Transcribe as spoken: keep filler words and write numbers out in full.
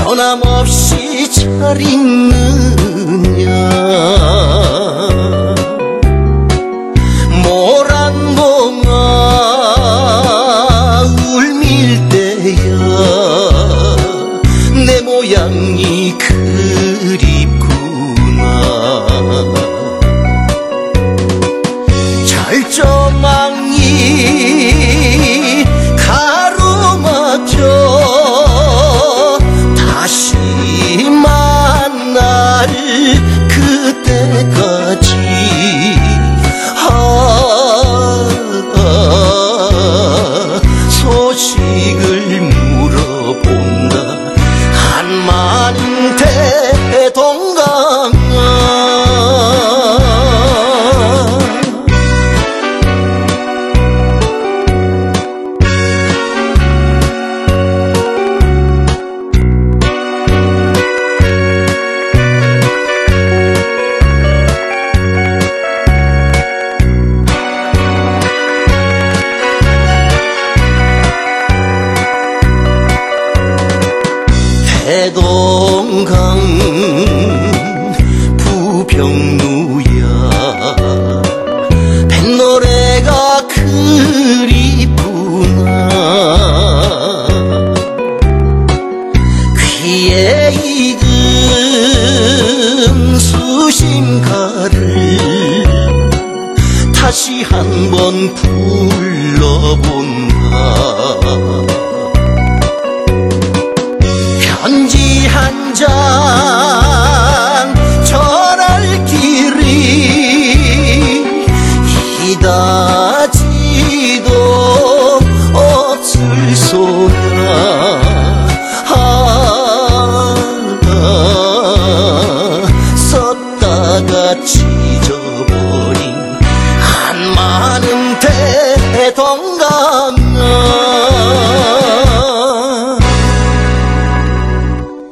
변함없이 잘 있느냐. 모란봉아 울밀 때야 내 모양이 그립구나. 절조망이 가로막혀 다시 만날 그때까지 아, 아, 소식을 물어본다. 한마는 대동강아. 대동강 부평루야 뱃노래가 그립구나. 귀에 익은 수심가를 다시 한번 불러본다. 편지 한 장 전할 길이 이다지도 없을 소야. 아, 아, 썼다가 찢어버린 한마는 대동강.